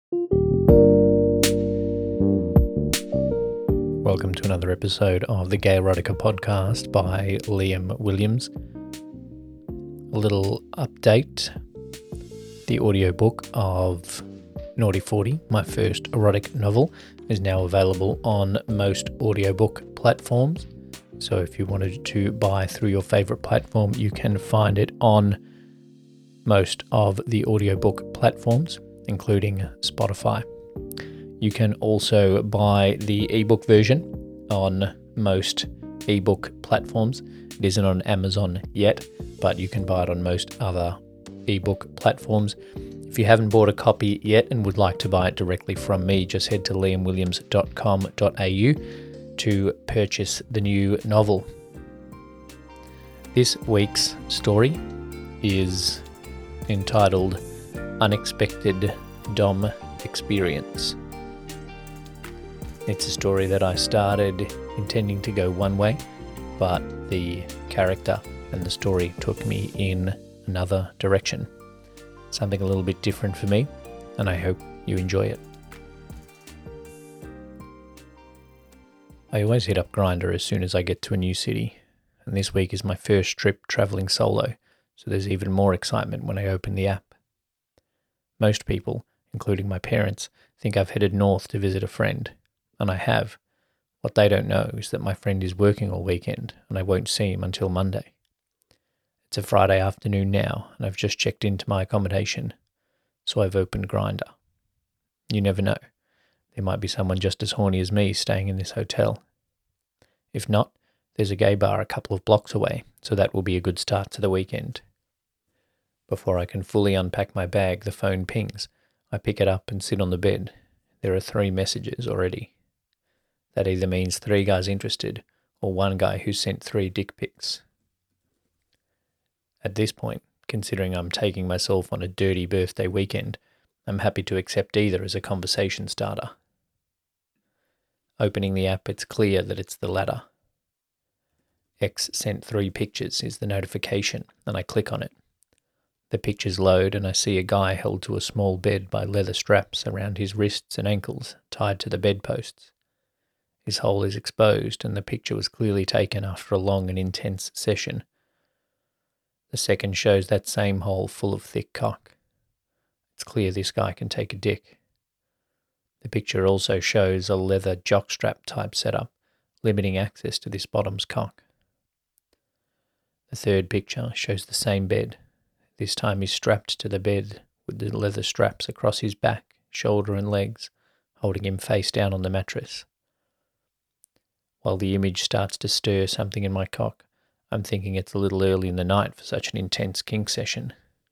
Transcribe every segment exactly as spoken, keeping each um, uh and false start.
Welcome to another episode of the Gay Erotica podcast by Liam Williams. A little update. The audiobook of Naughty forty, my first erotic novel, is now available on most audiobook platforms. So if you wanted to buy through your favourite platform, you can find it on most of the audiobook platforms, including Spotify. You can also buy the ebook version on most ebook platforms. It isn't on Amazon yet, but you can buy it on most other ebook platforms. If you haven't bought a copy yet and would like to buy it directly from me, just head to liam williams dot com dot a u to purchase the new novel. This week's story is entitled Unexpected Dom Experience. It's a story that I started intending to go one way, but the character and the story took me in another direction. Something a little bit different for me, and I hope you enjoy it. I always hit up Grindr as soon as I get to a new city, and this week is my first trip travelling solo, so there's even more excitement when I open the app. Most people, including my parents, think I've headed north to visit a friend. And I have. What they don't know is that my friend is working all weekend and I won't see him until Monday. It's a Friday afternoon now and I've just checked into my accommodation, so I've opened Grindr. You never know. There might be someone just as horny as me staying in this hotel. If not, there's a gay bar a couple of blocks away, so that will be a good start to the weekend. Before I can fully unpack my bag, the phone pings. I pick it up and sit on the bed. There are three messages already. That either means three guys interested or one guy who sent three dick pics. At this point, considering I'm taking myself on a dirty birthday weekend, I'm happy to accept either as a conversation starter. Opening the app, it's clear that it's the latter. X sent three pictures is the notification, and I click on it. The pictures load and I see a guy held to a small bed by leather straps around his wrists and ankles tied to the bedposts. His hole is exposed and the picture was clearly taken after a long and intense session. The second shows that same hole full of thick cock. It's clear this guy can take a dick. The picture also shows a leather jockstrap type setup, limiting access to this bottom's cock. The third picture shows the same bed. This time he's strapped to the bed with the leather straps across his back, shoulder and legs, holding him face down on the mattress. While the image starts to stir something in my cock, I'm thinking it's a little early in the night for such an intense kink session.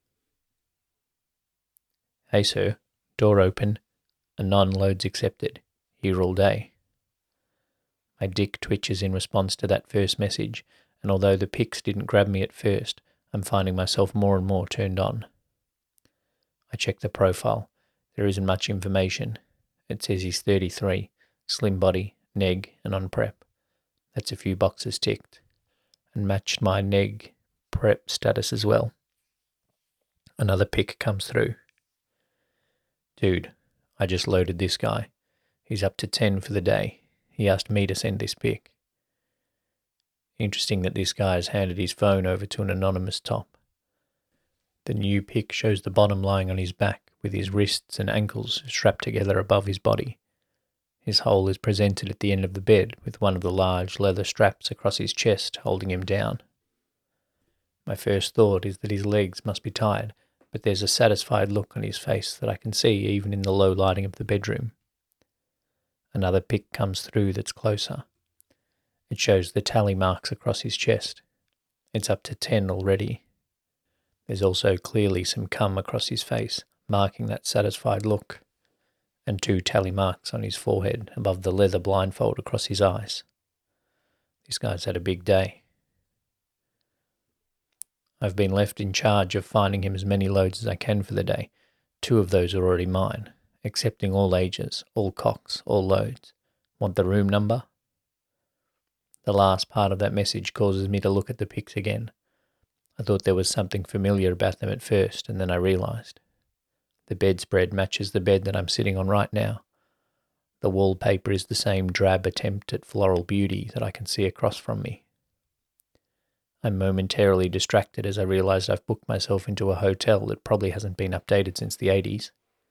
Hey sir, door open, anon loads accepted, here all day. My dick twitches in response to that first message, and although the pics didn't grab me at first, I'm finding myself more and more turned on. I check the profile. There isn't much information. It says he's thirty-three, slim body, neg, and on prep. That's a few boxes ticked, and matched my neg prep status as well. Another pic comes through. Dude, I just loaded this guy. He's up to ten for the day. He asked me to send this pic. Interesting that this guy has handed his phone over to an anonymous top. The new pic shows the bottom lying on his back with his wrists and ankles strapped together above his body. His hole is presented at the end of the bed with one of the large leather straps across his chest holding him down. My first thought is that his legs must be tied, but there's a satisfied look on his face that I can see even in the low lighting of the bedroom. Another pic comes through that's closer. It shows the tally marks across his chest. It's up to ten already. There's also clearly some cum across his face, marking that satisfied look, and two tally marks on his forehead above the leather blindfold across his eyes. This guy's had a big day. I've been left in charge of finding him as many loads as I can for the day. Two of those are already mine, accepting all ages, all cocks, all loads. Want the room number? The last part of that message causes me to look at the pics again. I thought there was something familiar about them at first, and then I realised. The bedspread matches the bed that I'm sitting on right now. The wallpaper is the same drab attempt at floral beauty that I can see across from me. I'm momentarily distracted as I realize I've booked myself into a hotel that probably hasn't been updated since the eighties.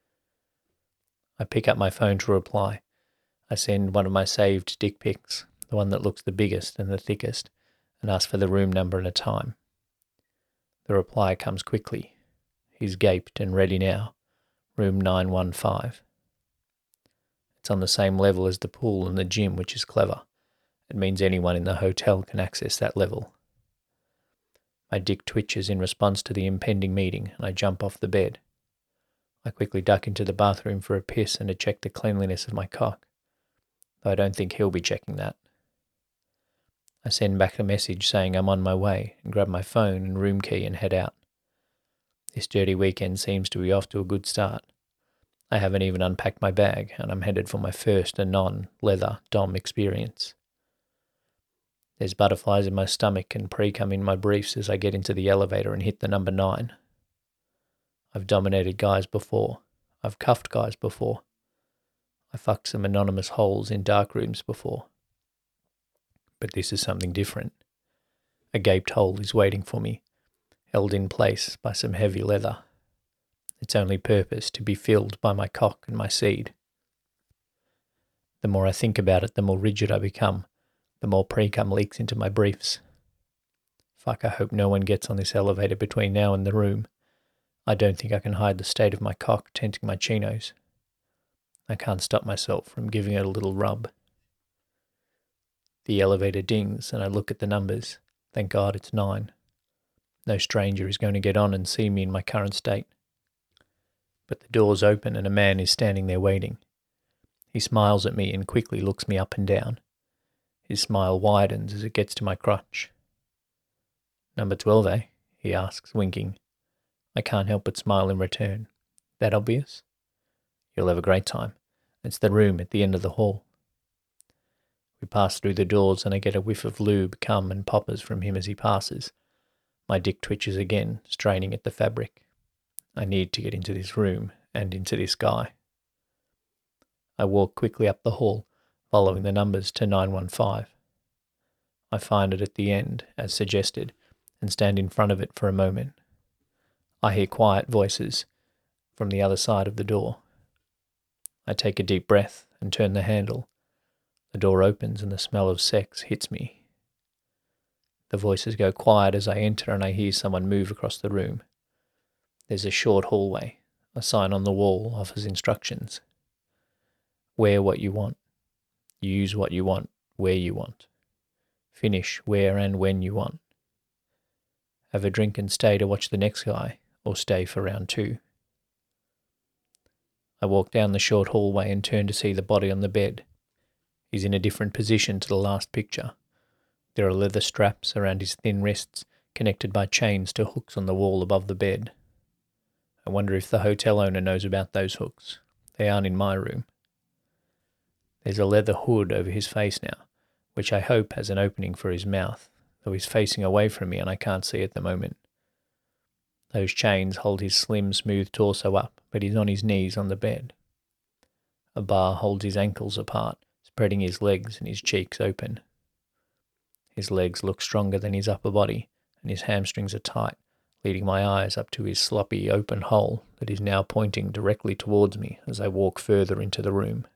I pick up my phone to reply. I send one of my saved dick pics, the one that looks the biggest and the thickest, and ask for the room number and a time. The reply comes quickly. He's gaped and ready now. Room nine one five. It's on the same level as the pool and the gym, which is clever. It means anyone in the hotel can access that level. My dick twitches in response to the impending meeting, and I jump off the bed. I quickly duck into the bathroom for a piss and to check the cleanliness of my cock, though I don't think he'll be checking that. I send back a message saying I'm on my way and grab my phone and room key and head out. This dirty weekend seems to be off to a good start. I haven't even unpacked my bag, and I'm headed for my first and non-leather dom experience. There's butterflies in my stomach and pre-cum in my briefs as I get into the elevator and hit the number nine. I've dominated guys before. I've cuffed guys before. I fucked some anonymous holes in dark rooms before. But this is something different. A gaped hole is waiting for me, held in place by some heavy leather. Its only purpose to be filled by my cock and my seed. The more I think about it, the more rigid I become, the more pre-cum leaks into my briefs. Fuck, I hope no one gets on this elevator between now and the room. I don't think I can hide the state of my cock tenting my chinos. I can't stop myself from giving it a little rub. The elevator dings and I look at the numbers. Thank God it's nine. No stranger is going to get on and see me in my current state. But the doors open and a man is standing there waiting. He smiles at me and quickly looks me up and down. His smile widens as it gets to my crotch. Number twelve, eh? He asks, winking. I can't help but smile in return. That obvious? You'll have a great time. It's the room at the end of the hall. We pass through the doors and I get a whiff of lube, cum and poppers from him as he passes. My dick twitches again, straining at the fabric. I need to get into this room and into this guy. I walk quickly up the hall, following the numbers to nine one five. I find it at the end, as suggested, and stand in front of it for a moment. I hear quiet voices from the other side of the door. I take a deep breath and turn the handle. The door opens and the smell of sex hits me. The voices go quiet as I enter and I hear someone move across the room. There's a short hallway. A sign on the wall offers instructions. Wear what you want. Use what you want, where you want. Finish where and when you want. Have a drink and stay to watch the next guy, or stay for round two. I walk down the short hallway and turn to see the body on the bed. He's in a different position to the last picture. There are leather straps around his thin wrists, connected by chains to hooks on the wall above the bed. I wonder if the hotel owner knows about those hooks. They aren't in my room. There's a leather hood over his face now, which I hope has an opening for his mouth, though he's facing away from me and I can't see at the moment. Those chains hold his slim, smooth torso up, but he's on his knees on the bed. A bar holds his ankles apart, spreading his legs and his cheeks open. His legs look stronger than his upper body, and his hamstrings are tight, leading my eyes up to his sloppy, open hole that is now pointing directly towards me as I walk further into the room.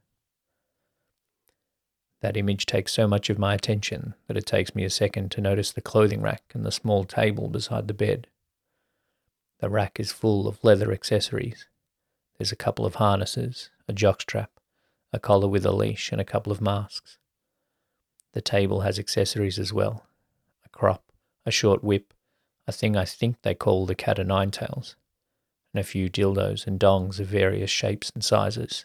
That image takes so much of my attention that it takes me a second to notice the clothing rack and the small table beside the bed. The rack is full of leather accessories. There's a couple of harnesses, a jockstrap, a collar with a leash, and a couple of masks. The table has accessories as well. A crop, a short whip, a thing I think they call the cat o' nine tails, and a few dildos and dongs of various shapes and sizes.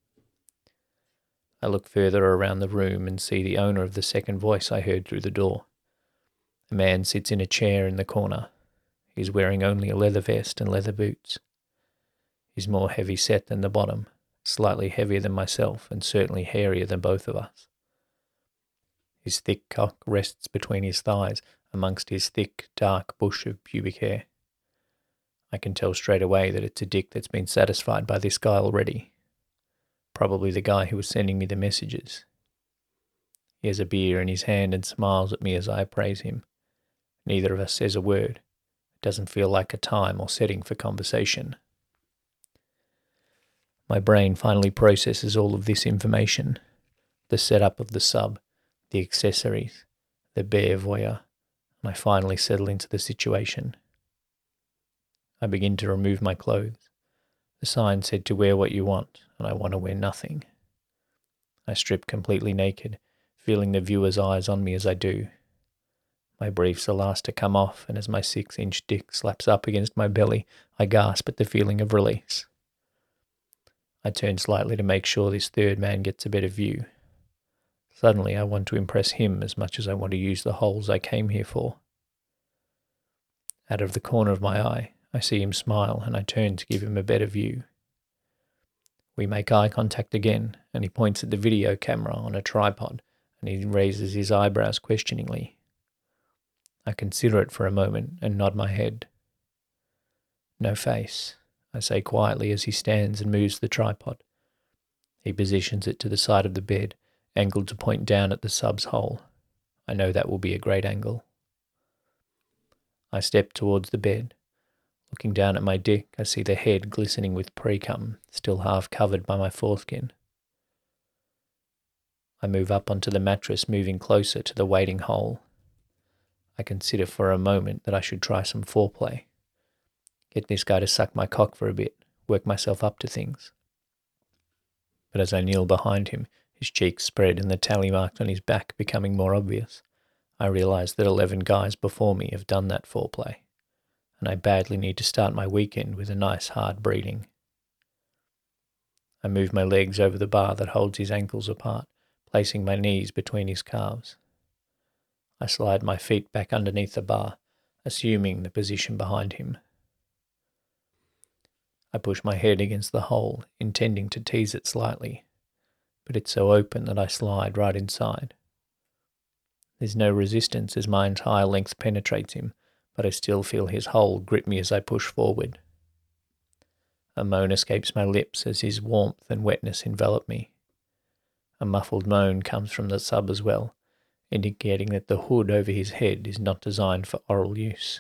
I look further around the room and see the owner of the second voice I heard through the door. A man sits in a chair in the corner. He's wearing only a leather vest and leather boots. He's more heavy set than the bottom, slightly heavier than myself and certainly hairier than both of us. His thick cock rests between his thighs amongst his thick, dark bush of pubic hair. I can tell straight away that it's a dick that's been satisfied by this guy already. Probably the guy who was sending me the messages. He has a beer in his hand and smiles at me as I praise him. Neither of us says a word. It doesn't feel like a time or setting for conversation. My brain finally processes all of this information. The setup of the sub, the accessories, the bare voyeur, and I finally settle into the situation. I begin to remove my clothes. The sign said to wear what you want, and I want to wear nothing. I strip completely naked, feeling the viewer's eyes on me as I do. My briefs are last to come off, and as my six-inch dick slaps up against my belly, I gasp at the feeling of release. I turn slightly to make sure this third man gets a better view. Suddenly I want to impress him as much as I want to use the holes I came here for. Out of the corner of my eye, I see him smile, and I turn to give him a better view. We make eye contact again, and he points at the video camera on a tripod, and he raises his eyebrows questioningly. I consider it for a moment and nod my head. No face, I say quietly as he stands and moves the tripod. He positions it to the side of the bed, angled to point down at the sub's hole. I know that will be a great angle. I step towards the bed. Looking down at my dick, I see the head glistening with pre-cum, still half covered by my foreskin. I move up onto the mattress, moving closer to the waiting hole. I consider for a moment that I should try some foreplay. Get this guy to suck my cock for a bit, work myself up to things. But as I kneel behind him, his cheeks spread and the tally marks on his back becoming more obvious, I realize that eleven guys before me have done that foreplay, and I badly need to start my weekend with a nice hard breeding. I move my legs over the bar that holds his ankles apart, placing my knees between his calves. I slide my feet back underneath the bar, assuming the position behind him. I push my head against the hole, intending to tease it slightly, but it's so open that I slide right inside. There's no resistance as my entire length penetrates him, but I still feel his hole grip me as I push forward. A moan escapes my lips as his warmth and wetness envelop me. A muffled moan comes from the sub as well, indicating that the hood over his head is not designed for oral use.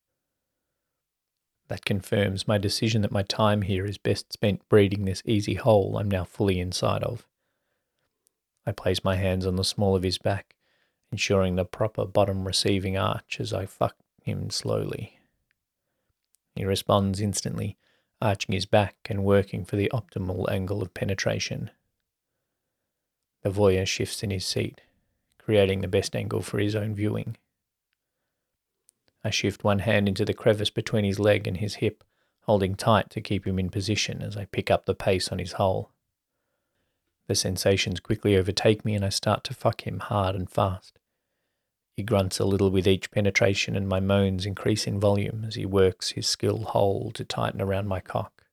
That confirms my decision that my time here is best spent breeding this easy hole I'm now fully inside of. I place my hands on the small of his back, ensuring the proper bottom receiving arch as I fuck him slowly. He responds instantly, arching his back and working for the optimal angle of penetration. The voyeur shifts in his seat, creating the best angle for his own viewing. I shift one hand into the crevice between his leg and his hip, holding tight to keep him in position as I pick up the pace on his hole. The sensations quickly overtake me and I start to fuck him hard and fast. He grunts a little with each penetration and my moans increase in volume as he works his skill hole to tighten around my cock.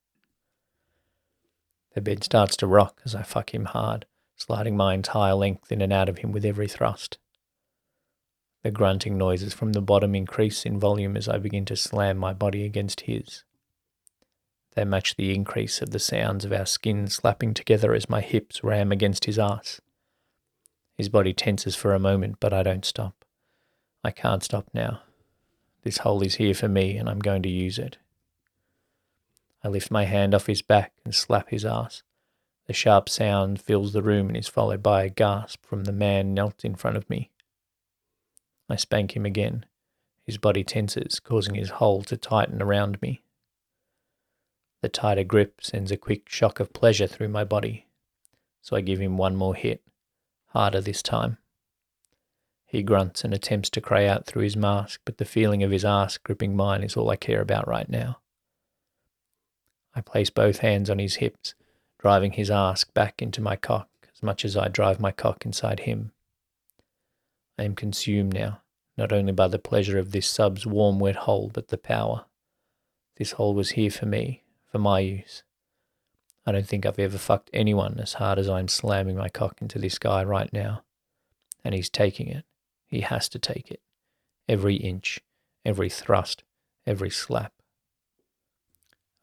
The bed starts to rock as I fuck him hard, sliding my entire length in and out of him with every thrust. The grunting noises from the bottom increase in volume as I begin to slam my body against his. They match the increase of the sounds of our skin slapping together as my hips ram against his ass. His body tenses for a moment, but I don't stop. I can't stop now. This hole is here for me and I'm going to use it. I lift my hand off his back and slap his ass. The sharp sound fills the room and is followed by a gasp from the man knelt in front of me. I spank him again. His body tenses, causing his hole to tighten around me. The tighter grip sends a quick shock of pleasure through my body, so I give him one more hit, harder this time. He grunts and attempts to cry out through his mask, but the feeling of his ass gripping mine is all I care about right now. I place both hands on his hips, driving his ass back into my cock as much as I drive my cock inside him. I am consumed now, not only by the pleasure of this sub's warm wet hole, but the power. This hole was here for me, for my use. I don't think I've ever fucked anyone as hard as I'm slamming my cock into this guy right now. And he's taking it. He has to take it. Every inch, every thrust, every slap.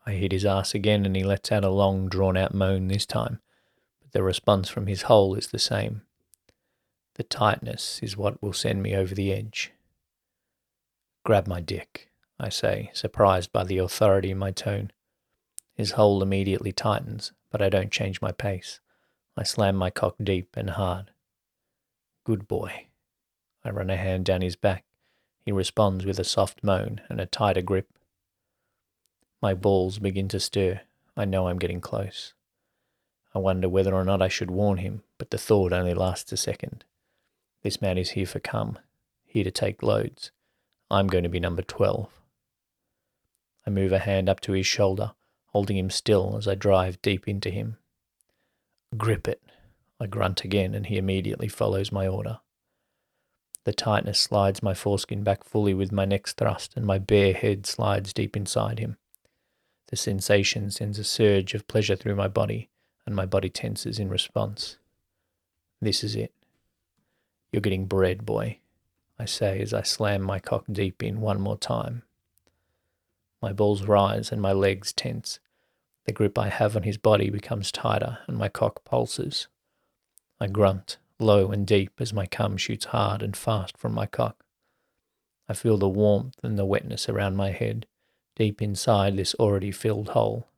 I hit his ass again and he lets out a long, drawn-out moan this time, but the response from his hole is the same. The tightness is what will send me over the edge. Grab my dick, I say, surprised by the authority in my tone. His hole immediately tightens, but I don't change my pace. I slam my cock deep and hard. Good boy. I run a hand down his back. He responds with a soft moan and a tighter grip. My balls begin to stir. I know I'm getting close. I wonder whether or not I should warn him, but the thought only lasts a second. This man is here for cum, here to take loads. I'm going to be number twelve. I move a hand up to his shoulder, holding him still as I drive deep into him. Grip it. I grunt again and he immediately follows my order. The tightness slides my foreskin back fully with my next thrust and my bare head slides deep inside him. The sensation sends a surge of pleasure through my body and my body tenses in response. This is it. You're getting bread, boy, I say as I slam my cock deep in one more time. My balls rise and my legs tense. The grip I have on his body becomes tighter and my cock pulses. I grunt, low and deep, as my cum shoots hard and fast from my cock. I feel the warmth and the wetness around my head, deep inside this already filled hole.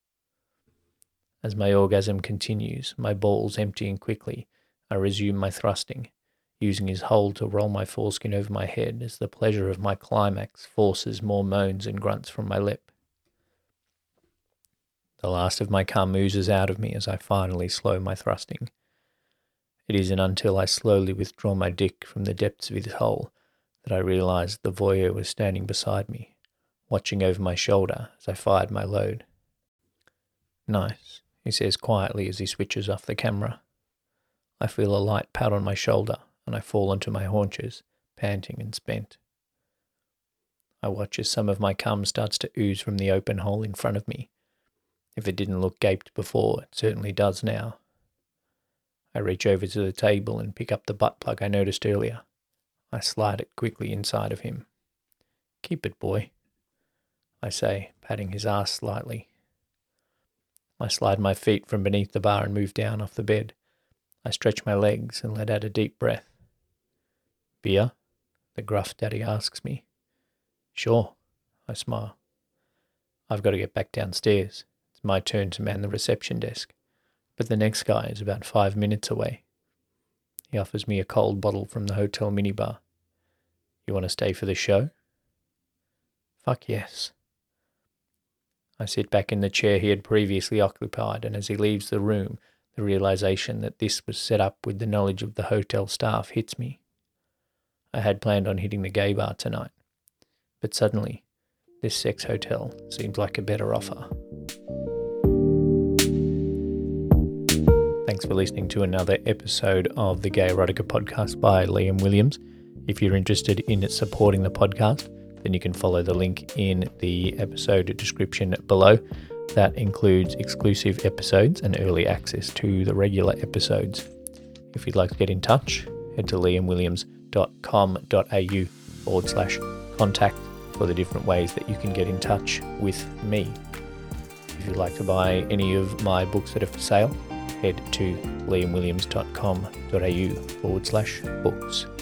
As my orgasm continues, my balls emptying quickly, I resume my thrusting, using his hole to roll my foreskin over my head as the pleasure of my climax forces more moans and grunts from my lip. The last of my cum oozes out of me as I finally slow my thrusting. It isn't until I slowly withdraw my dick from the depths of his hole that I realize the voyeur was standing beside me, watching over my shoulder as I fired my load. Nice, he says quietly as he switches off the camera. I feel a light pat on my shoulder and I fall onto my haunches, panting and spent. I watch as some of my cum starts to ooze from the open hole in front of me. If it didn't look gaped before, it certainly does now. I reach over to the table and pick up the butt plug I noticed earlier. I slide it quickly inside of him. Keep it, boy, I say, patting his ass slightly. I slide my feet from beneath the bar and move down off the bed. I stretch my legs and let out a deep breath. Beer? The gruff daddy asks me. Sure, I smile. I've got to get back downstairs. It's my turn to man the reception desk, but the next guy is about five minutes away. He offers me a cold bottle from the hotel minibar. You want to stay for the show? Fuck yes. I sit back in the chair he had previously occupied, and as he leaves the room, the realization that this was set up with the knowledge of the hotel staff hits me. I had planned on hitting the gay bar tonight, but suddenly, this sex hotel seems like a better offer. Thanks for listening to another episode of the Gay Erotica Podcast by Liam Williams. If you're interested in supporting the podcast, then you can follow the link in the episode description below. That includes exclusive episodes and early access to the regular episodes. If you'd like to get in touch, head to liamwilliams.com.au forward slash contact for the different ways that you can get in touch with me. If you'd like to buy any of my books that are for sale, head to liamwilliams.com.au forward slash books.